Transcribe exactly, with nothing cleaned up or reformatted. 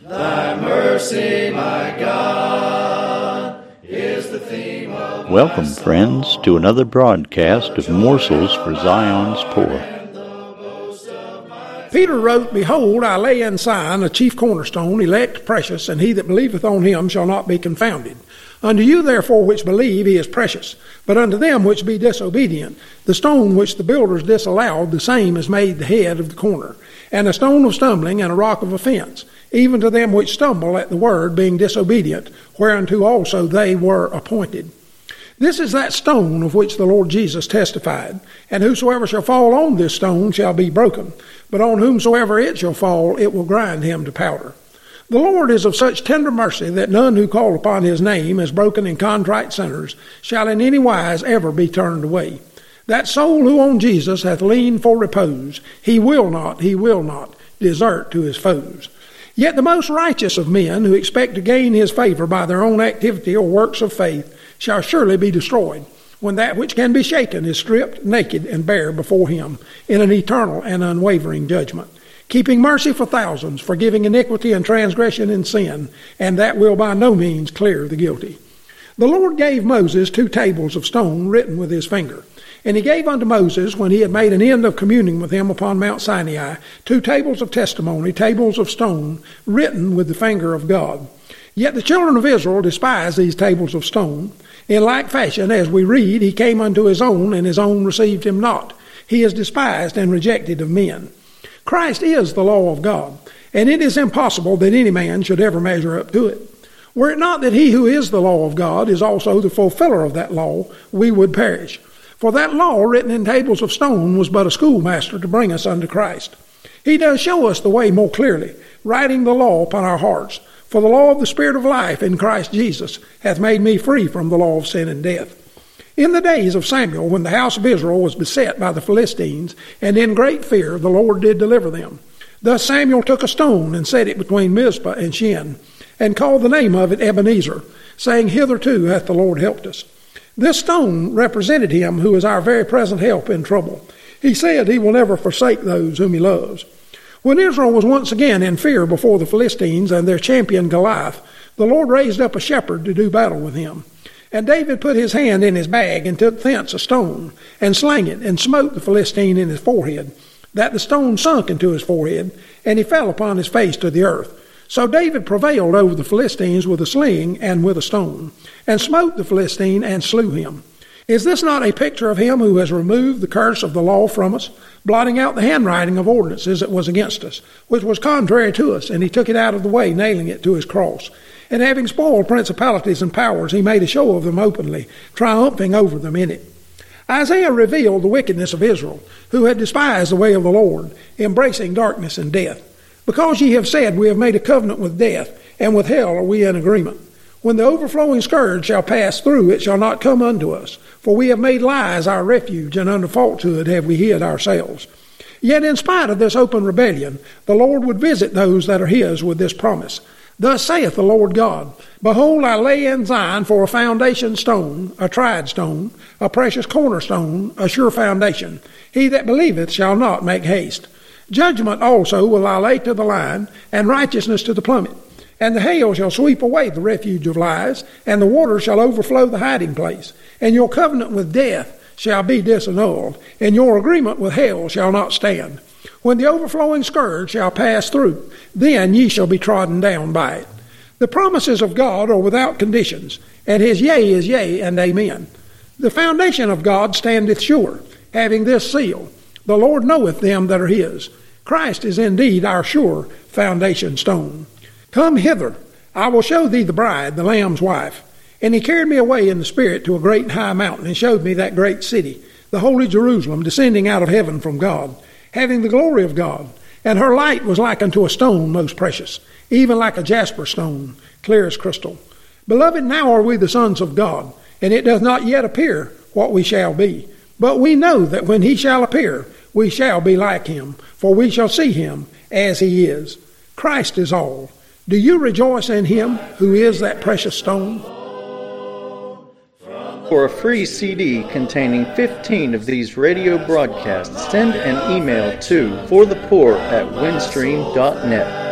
Thy mercy, my God, is the theme of Welcome, friends, to another broadcast of Morsels for Zion's Poor. Peter wrote, Behold, I lay in Sion a chief cornerstone, elect, precious, and he that believeth on him shall not be confounded. Unto you, therefore, which believe, he is precious. But unto them which be disobedient, the stone which the builders disallowed, the same is made the head of the corner, and a stone of stumbling and a rock of offense, even to them which stumble at the word, being disobedient, whereunto also they were appointed. This is that stone of which the Lord Jesus testified, and whosoever shall fall on this stone shall be broken, but on whomsoever it shall fall, it will grind him to powder. The Lord is of such tender mercy that none who call upon his name as broken and contrite sinners shall in any wise ever be turned away. That soul who on Jesus hath leaned for repose, he will not, he will not desert to his foes. Yet the most righteous of men who expect to gain his favor by their own activity or works of faith shall surely be destroyed, when that which can be shaken is stripped naked and bare before him in an eternal and unwavering judgment, keeping mercy for thousands, forgiving iniquity and transgression and sin, and that will by no means clear the guilty. The Lord gave Moses two tables of stone written with his finger. And he gave unto Moses, when he had made an end of communing with him upon Mount Sinai, two tables of testimony, tables of stone, written with the finger of God. Yet the children of Israel despised these tables of stone. In like fashion, as we read, he came unto his own, and his own received him not. He is despised and rejected of men. Christ is the law of God, and it is impossible that any man should ever measure up to it. Were it not that he who is the law of God is also the fulfiller of that law, we would perish. For that law written in tables of stone was but a schoolmaster to bring us unto Christ. He does show us the way more clearly, writing the law upon our hearts. For the law of the Spirit of life in Christ Jesus hath made me free from the law of sin and death. In the days of Samuel, when the house of Israel was beset by the Philistines, and in great fear the Lord did deliver them. Thus Samuel took a stone and set it between Mizpah and Shin, and called the name of it Ebenezer, saying, Hitherto hath the Lord helped us. This stone represented him who is our very present help in trouble. He said he will never forsake those whom he loves. When Israel was once again in fear before the Philistines and their champion Goliath, the Lord raised up a shepherd to do battle with him. And David put his hand in his bag and took thence a stone, and slang it, and smote the Philistine in his forehead, that the stone sunk into his forehead, and he fell upon his face to the earth. So David prevailed over the Philistines with a sling and with a stone, and smote the Philistine and slew him. Is this not a picture of him who has removed the curse of the law from us, blotting out the handwriting of ordinances that was against us, which was contrary to us, and he took it out of the way, nailing it to his cross? And having spoiled principalities and powers, he made a show of them openly, triumphing over them in it. Isaiah revealed the wickedness of Israel, who had despised the way of the Lord, embracing darkness and death. Because ye have said, We have made a covenant with death, and with hell are we in agreement. When the overflowing scourge shall pass through, it shall not come unto us. For we have made lies our refuge, and under falsehood have we hid ourselves. Yet in spite of this open rebellion, the Lord would visit those that are his with this promise. Thus saith the Lord God, Behold, I lay in Zion for a foundation stone, a tried stone, a precious cornerstone, a sure foundation. He that believeth shall not make haste. Judgment also will I lay to the line, and righteousness to the plummet. And the hail shall sweep away the refuge of lies, and the water shall overflow the hiding place. And your covenant with death shall be disannulled, and your agreement with hell shall not stand. When the overflowing scourge shall pass through, then ye shall be trodden down by it. The promises of God are without conditions, and his yea is yea and amen. The foundation of God standeth sure, having this seal, The Lord knoweth them that are his. Christ is indeed our sure foundation stone. Come hither, I will show thee the bride, the Lamb's wife. And he carried me away in the Spirit to a great and high mountain, and showed me that great city, the holy Jerusalem, descending out of heaven from God, having the glory of God. And her light was like unto a stone most precious, even like a jasper stone, clear as crystal. Beloved, now are we the sons of God, and it doth not yet appear what we shall be. But we know that when he shall appear, we shall be like him, for we shall see him as he is. Christ is all. Do you rejoice in him who is that precious stone? For a free C D containing fifteen of these radio broadcasts, send an email to forthepoor at windstream dot net.